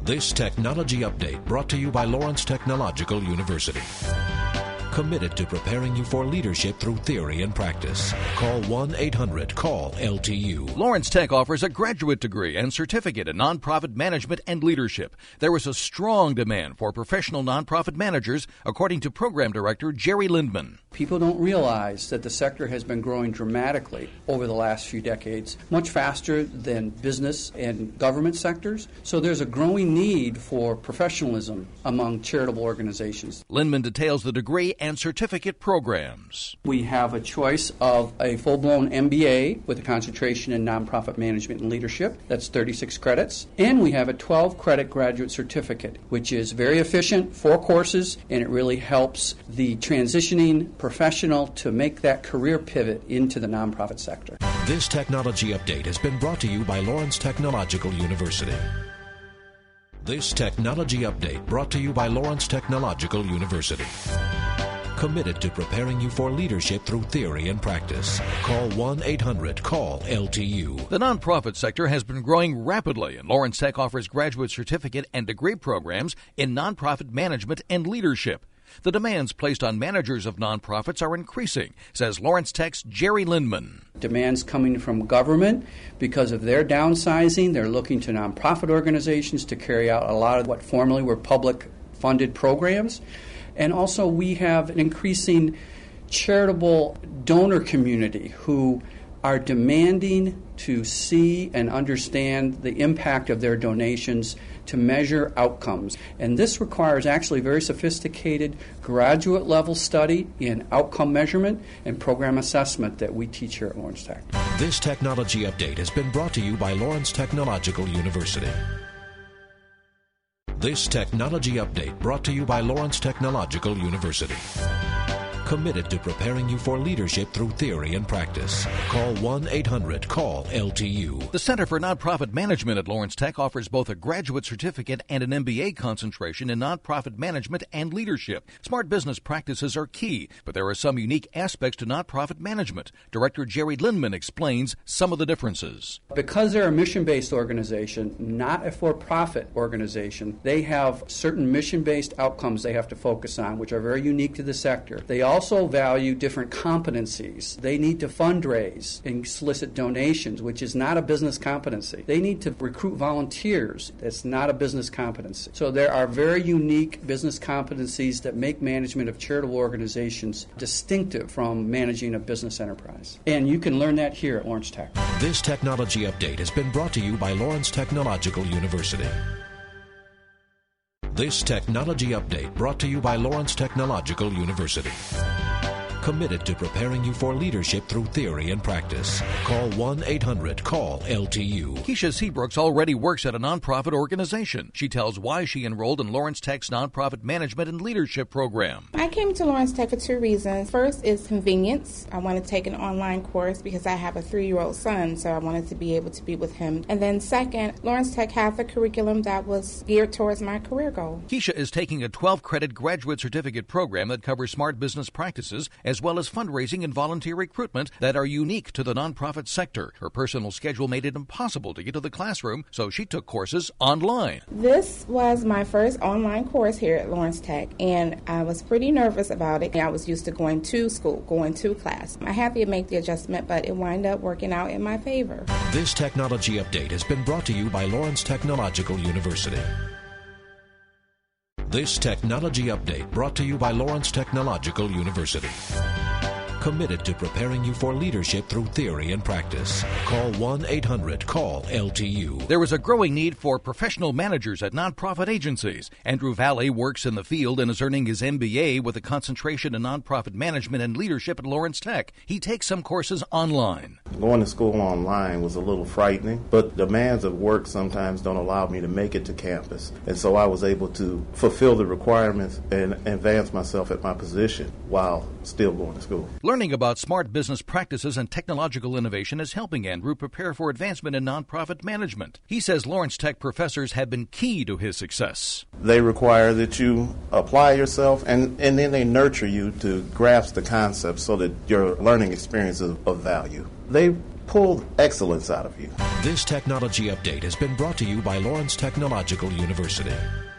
This technology update brought to you by Lawrence Technological University. Committed to preparing you for leadership through theory and practice. Call 1-800-CALL-LTU. Lawrence Tech offers a graduate degree and certificate in nonprofit management and leadership. There is a strong demand for professional nonprofit managers, according to Program Director Jerry Lindman. People don't realize that the sector has been growing dramatically over the last few decades, much faster than business and government sectors. So there's a growing need for professionalism among charitable organizations. Lindman details the degree and certificate programs. We have a choice of a full-blown MBA with a concentration in nonprofit management and leadership. That's 36 credits. And we have a 12-credit graduate certificate, which is very efficient, 4 courses, and it really helps the transitioning professional to make that career pivot into the nonprofit sector. This technology update has been brought to you by Lawrence Technological University. This technology update brought to you by Lawrence Technological University. Committed to preparing you for leadership through theory and practice. Call 1-800-CALL-LTU. The nonprofit sector has been growing rapidly, and Lawrence Tech offers graduate certificate and degree programs in nonprofit management and leadership. The demands placed on managers of nonprofits are increasing, says Lawrence Tech's Jerry Lindman. Demands coming from government because of their downsizing. They're looking to nonprofit organizations to carry out a lot of what formerly were public-funded programs. And also we have an increasing charitable donor community who are demanding to see and understand the impact of their donations to measure outcomes. And this requires actually very sophisticated graduate level study in outcome measurement and program assessment that we teach here at Lawrence Tech. This technology update has been brought to you by Lawrence Technological University. This technology update brought to you by Lawrence Technological University. Committed to preparing you for leadership through theory and practice. Call 1-800-CALL-LTU. The Center for Nonprofit Management at Lawrence Tech offers both a graduate certificate and an MBA concentration in nonprofit management and leadership. Smart business practices are key, but there are some unique aspects to nonprofit management. Director Jerry Lindman explains some of the differences. Because they're a mission-based organization, not a for-profit organization, they have certain mission-based outcomes they have to focus on, which are very unique to the sector. They also value different competencies. They need to fundraise and solicit donations, which is not a business competency. They need to recruit volunteers. That's not a business competency. So there are very unique business competencies that make management of charitable organizations distinctive from managing a business enterprise. And you can learn that here at Lawrence Tech. This technology update has been brought to you by Lawrence Technological University. This technology update brought to you by Lawrence Technological University. Committed to preparing you for leadership through theory and practice. Call 1-800-CALL-LTU. Keisha Seabrooks already works at a nonprofit organization. She tells why she enrolled in Lawrence Tech's nonprofit management and leadership program. I came to Lawrence Tech for 2 reasons. First is convenience. I wanted to take an online course because I have a 3-year-old son, so I wanted to be able to be with him. And then second, Lawrence Tech has a curriculum that was geared towards my career goal. Keisha is taking a 12-credit graduate certificate program that covers smart business practices as well as fundraising and volunteer recruitment that are unique to the nonprofit sector. Her personal schedule made it impossible to get to the classroom, so she took courses online. This was my first online course here at Lawrence Tech, and I was pretty nervous about it. I was used to going to school, going to class. I had to make the adjustment, but it wound up working out in my favor. This technology update has been brought to you by Lawrence Technological University. This technology update brought to you by Lawrence Technological University. Committed to preparing you for leadership through theory and practice. Call 1-800-CALL-LTU. There is a growing need for professional managers at nonprofit agencies. Andrew Valley works in the field and is earning his MBA with a concentration in nonprofit management and leadership at Lawrence Tech. He takes some courses online. Going to school online was a little frightening, but demands of work sometimes don't allow me to make it to campus. And so I was able to fulfill the requirements and advance myself at my position while still going to school. Learning about smart business practices and technological innovation is helping Andrew prepare for advancement in nonprofit management. He says Lawrence Tech professors have been key to his success. They require that you apply yourself, and then they nurture you to grasp the concepts so that your learning experience is of value. They pull excellence out of you. This technology update has been brought to you by Lawrence Technological University.